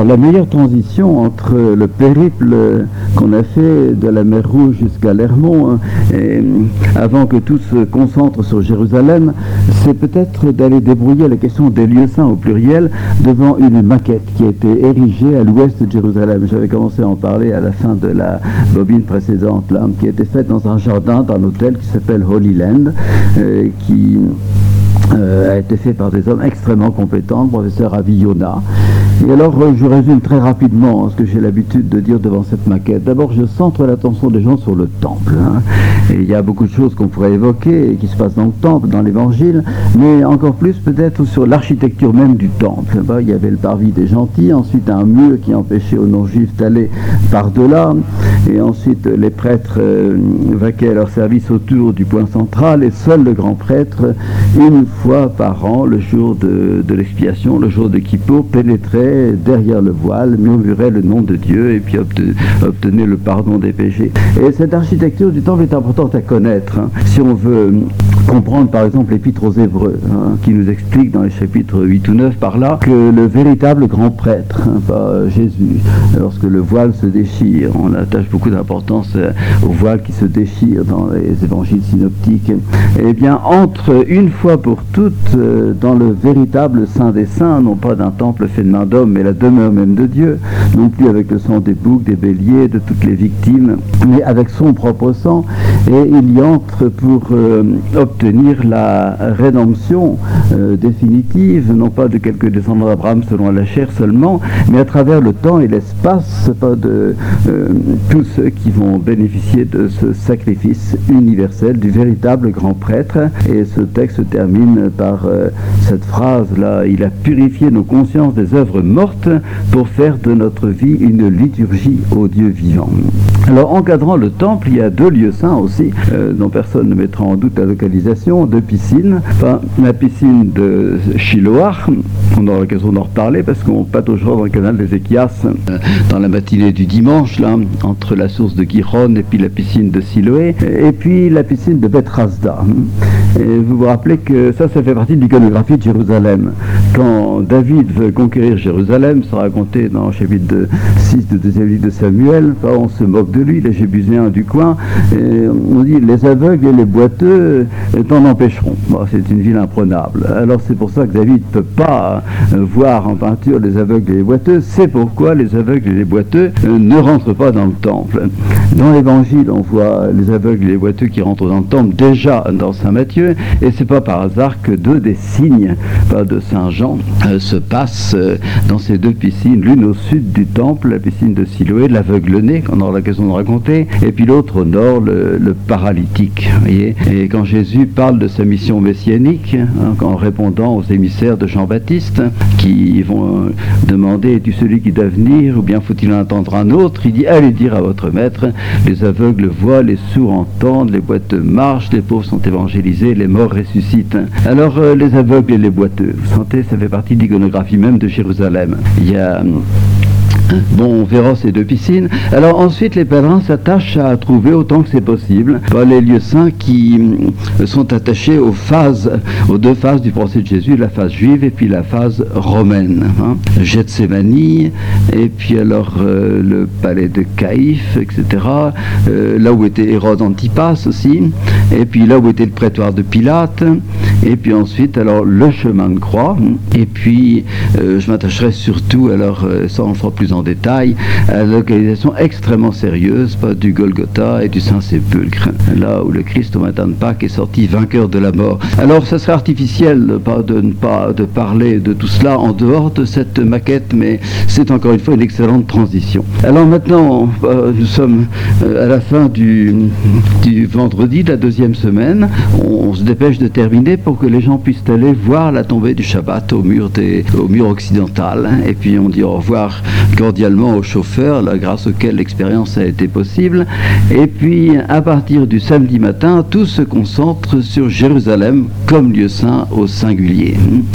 la meilleure transition entre le périple qu'on a fait de la mer Rouge jusqu'à Lermont, avant que tout se concentre sur Jérusalem, c'est peut-être d'aller débrouiller la question des lieux saints au pluriel devant une maquette qui a été érigée à l'ouest de Jérusalem. J'avais commencé à en parler à la fin de la bobine précédente, là, qui a été faite dans un jardin d'un hôtel qui s'appelle Holy Land, qui a été fait par des hommes extrêmement compétents, le professeur Avi Yonah. Et alors, je résume très rapidement ce que j'ai l'habitude de dire devant cette maquette. D'abord, je centre l'attention des gens sur le temple. Et il y a beaucoup de choses qu'on pourrait évoquer et qui se passent dans le temple, dans l'évangile, mais encore plus peut-être sur l'architecture même du temple. Il y avait le parvis des gentils, ensuite un mur qui empêchait aux non-juifs d'aller par-delà, et ensuite les prêtres vaquaient leur service autour du point central, et seul le grand prêtre, une fois par an, le jour de l'expiation, le jour de Kippour, pénétrait derrière le voile, murmurait le nom de Dieu et puis obtenait le pardon des péchés. Et cette architecture du temple est importante à connaître. Si on veut comprendre par exemple l'épître aux Hébreux, qui nous explique dans les chapitres 8 ou 9 par là, que le véritable grand prêtre, pas Jésus, lorsque le voile se déchire, on attache beaucoup d'importance au voile qui se déchire dans les évangiles synoptiques, et bien entre une fois pour toutes dans le véritable Saint des Saints, non pas d'un temple fait de main d'homme, mais la demeure même de Dieu, non plus avec le sang des boucs, des béliers, de toutes les victimes, mais avec son propre sang, et il y entre pour obtenir la rédemption définitive, non pas de quelques descendants d'Abraham selon la chair seulement, mais à travers le temps et l'espace, pas de tous ceux qui vont bénéficier de ce sacrifice universel du véritable grand prêtre. Et ce texte se termine par cette phrase-là: il a purifié nos consciences des œuvres mortes pour faire de notre vie une liturgie au Dieu vivant. Alors, encadrant le temple, il y a deux lieux saints aussi, dont personne ne mettra en doute la localisation, deux piscines. Enfin, la piscine de Shiloah, on aura l'occasion d'en reparler parce qu'on patauchera dans le canal des Échias dans la matinée du dimanche, là, entre la source de Gihon et puis la piscine de Siloé, et puis la piscine de Beth Rasda. Et vous vous rappelez que ça fait partie de l'iconographie de Jérusalem. Quand David veut conquérir Jérusalem, c'est raconté dans le chapitre 6 du deuxième livre de Samuel, on se moque de lui, les Jébuséens du coin, et on dit les aveugles et les boiteux t'en empêcheront. Bon, c'est une ville imprenable. Alors c'est pour ça que David ne peut pas voir en peinture les aveugles et les boiteux, c'est pourquoi les aveugles et les boiteux ne rentrent pas dans le temple. Dans l'évangile, on voit les aveugles et les boiteux qui rentrent dans le temple déjà dans Saint Matthieu, et c'est pas par hasard que deux des signes de Saint Jean se passent dans ces deux piscines, l'une au sud du temple, la piscine de Siloé, l'aveugle-né, qu'on aura l'occasion de raconter, et puis l'autre au nord, le paralytique. Voyez. Et quand Jésus parle de sa mission messianique, en répondant aux émissaires de Jean-Baptiste, qui vont demander: es-tu celui qui doit venir, ou bien faut-il en attendre un autre? Il dit: allez dire à votre maître, les aveugles voient, les sourds entendent, les boiteux marchent, les pauvres sont évangélisés, les morts ressuscitent. Alors les aveugles et les boiteux, vous sentez, ça fait partie de l'iconographie même de Jérusalem. Il y a Bon, on verra ces deux piscines. Alors ensuite, les pèlerins s'attachent à trouver autant que c'est possible les lieux saints qui sont attachés aux deux phases du procès de Jésus, la phase juive et puis la phase romaine. Gethsémani, et puis alors le palais de Caïphe, etc. Là où était Hérode Antipas aussi, et puis là où était le prétoire de Pilate, et puis ensuite alors le chemin de croix, et puis je m'attacherai surtout, alors ça on le fera plus en détail, à la localisation extrêmement sérieuse du Golgotha et du Saint-Sépulcre, là où le Christ au matin de Pâques est sorti vainqueur de la mort. Alors ça serait artificiel de parler de tout cela en dehors de cette maquette, mais c'est encore une fois une excellente transition. Alors maintenant, nous sommes à la fin du vendredi de la deuxième semaine. On se dépêche de terminer pour que les gens puissent aller voir la tombée du Shabbat au mur occidental. Et puis on dit au revoir cordialement au chauffeur, là, grâce auquel l'expérience a été possible. Et puis à partir du samedi matin, tout se concentre sur Jérusalem comme lieu saint au singulier.